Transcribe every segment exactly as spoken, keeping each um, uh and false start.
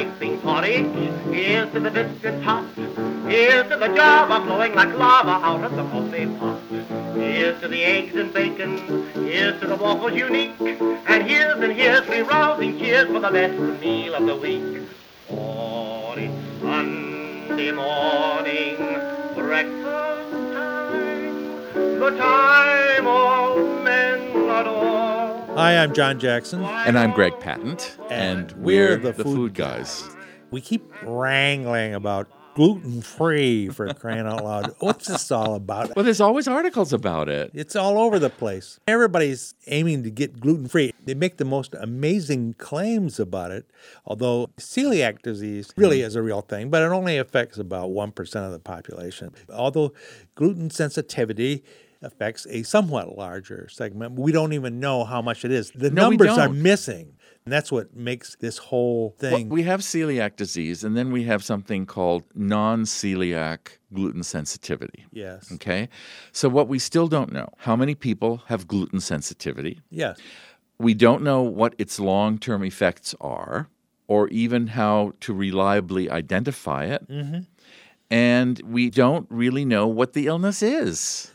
racing porridge. Here's to the biscuit hot. Here's to the Java flowing like lava out of the coffee pot. Here's to the eggs and bacon. Here's to the waffles unique. And here's and here's three rousing cheers for the best meal of the week. Oh, it's Sunday morning, breakfast time, the time all men adore. Hi, I'm John Jackson. And I'm Greg Patent. And, and we're, we're the, the Food, food guys. guys. We keep wrangling about gluten-free, for crying out loud. What's this all about? Well, there's always articles about it. It's all over the place. Everybody's aiming to get gluten-free. They make the most amazing claims about it, although celiac disease really is a real thing, but it only affects about one percent of the population. Although gluten sensitivity affects a somewhat larger segment, we don't even know how much it is. The no, numbers are missing. And that's what makes this whole thing. Well, we have celiac disease, and then we have something called non-celiac gluten sensitivity. Yes. Okay? So what we still don't know, how many people have gluten sensitivity? Yes. We don't know what its long-term effects are, or even how to reliably identify it. Mm-hmm. And we don't really know what the illness is.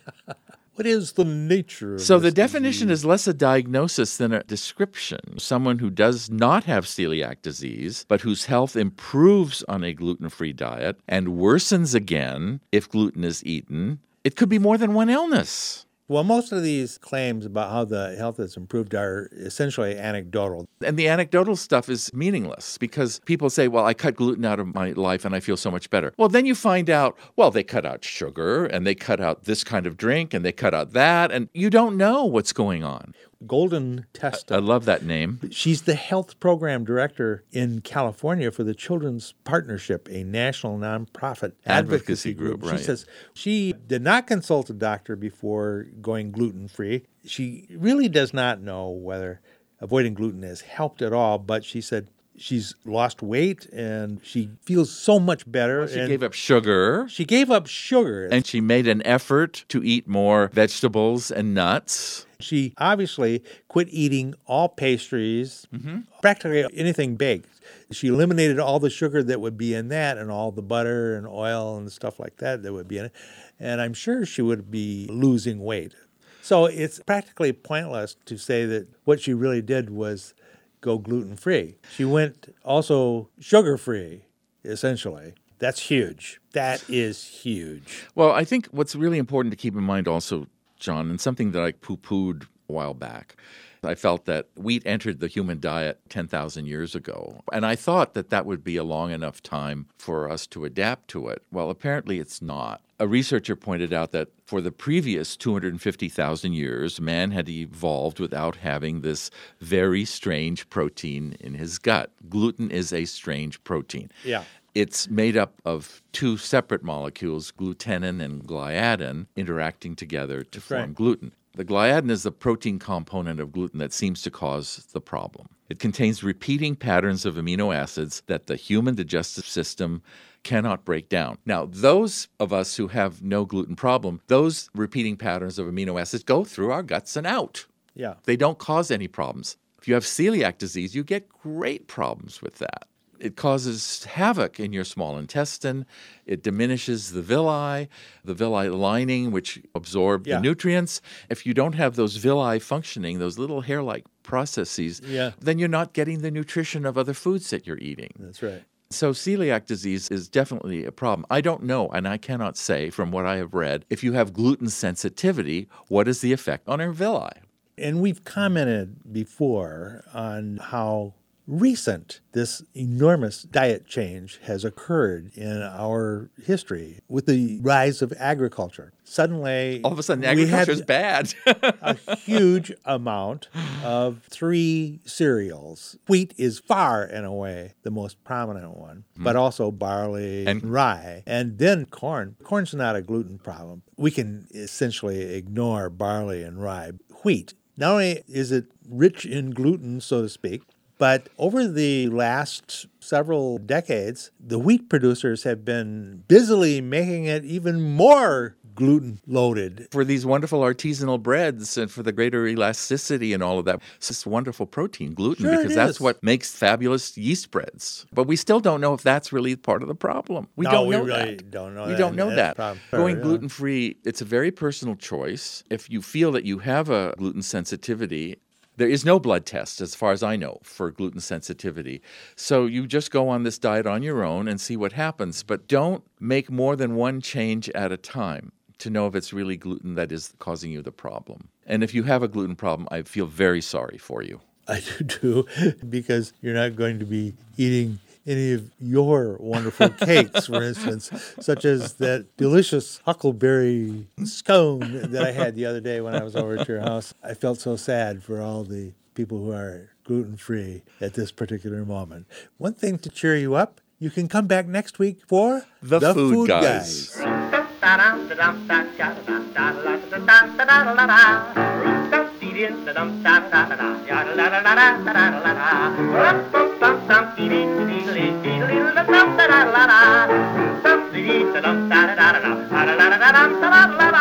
What is the nature of So this the definition disease? is less a diagnosis than a description. Someone who does not have celiac disease, but whose health improves on a gluten-free diet and worsens again if gluten is eaten, it could be more than one illness. Well, most of these claims about how the health has improved are essentially anecdotal. And the anecdotal stuff is meaningless because people say, well, I cut gluten out of my life and I feel so much better. Well, then you find out, well, they cut out sugar and they cut out this kind of drink and they cut out that, and you don't know what's going on. Golden Testa. I love that name. She's the health program director in California for the Children's Partnership, a national nonprofit advocacy, Advocacy group, group. right. She says she did not consult a doctor before going gluten-free. She really does not know whether avoiding gluten has helped at all, but she said she's lost weight and she feels so much better. Well, she and gave up sugar. She gave up sugar. And she made an effort to eat more vegetables and nuts. She obviously quit eating all pastries, mm-hmm. practically anything baked. She eliminated all the sugar that would be in that and all the butter and oil and stuff like that that would be in it. And I'm sure she would be losing weight. So it's practically pointless to say that what she really did was go gluten-free. She went also sugar-free, essentially. That's huge. That is huge. Well, I think what's really important to keep in mind also, John, and something that I poo-pooed a while back, I felt that wheat entered the human diet ten thousand years ago. And I thought that that would be a long enough time for us to adapt to it. Well, apparently it's not. A researcher pointed out that for the previous two hundred fifty thousand years, man had evolved without having this very strange protein in his gut. Gluten is a strange protein. Yeah. It's made up of two separate molecules, glutenin and gliadin, interacting together to That's form right. gluten. The gliadin is the protein component of gluten that seems to cause the problem. It contains repeating patterns of amino acids that the human digestive system cannot break down. Now, those of us who have no gluten problem, those repeating patterns of amino acids go through our guts and out. Yeah. They don't cause any problems. If you have celiac disease, you get great problems with that. It causes havoc in your small intestine. It diminishes the villi, the villi lining, which absorb Yeah. the nutrients. If you don't have those villi functioning, those little hair-like processes, Yeah. then you're not getting the nutrition of other foods that you're eating. That's right. So celiac disease is definitely a problem. I don't know, and I cannot say from what I have read, if you have gluten sensitivity, what is the effect on our villi? And we've commented before on how recent this enormous diet change has occurred in our history with the rise of agriculture. Suddenly, All of a sudden, we had agriculture is bad. a huge amount of three cereals. Wheat is far and away the most prominent one, mm. but also barley and rye. And then corn. Corn's not a gluten problem. We can essentially ignore barley and rye. Wheat, not only is it rich in gluten, so to speak, but over the last several decades, the wheat producers have been busily making it even more gluten loaded. For these wonderful artisanal breads and for the greater elasticity and all of that. It's this wonderful protein, gluten, Sure it because that's is. what makes fabulous yeast breads. But we still don't know if that's really part of the problem. We No, don't we know really that. don't know We that, don't and know that's that. the problem. Going Sure, yeah. gluten-free, it's a very personal choice. If you feel that you have a gluten sensitivity, there is no blood test, as far as I know, for gluten sensitivity. So you just go on this diet on your own and see what happens. But don't make more than one change at a time to know if it's really gluten that is causing you the problem. And if you have a gluten problem, I feel very sorry for you. I do too, because you're not going to be eating any of your wonderful cakes, for instance, such as that delicious huckleberry scone that I had the other day when I was over at your house. I felt so sad for all the people who are gluten-free at this particular moment. One thing to cheer you up, you can come back next week for The Food Guys. Guys.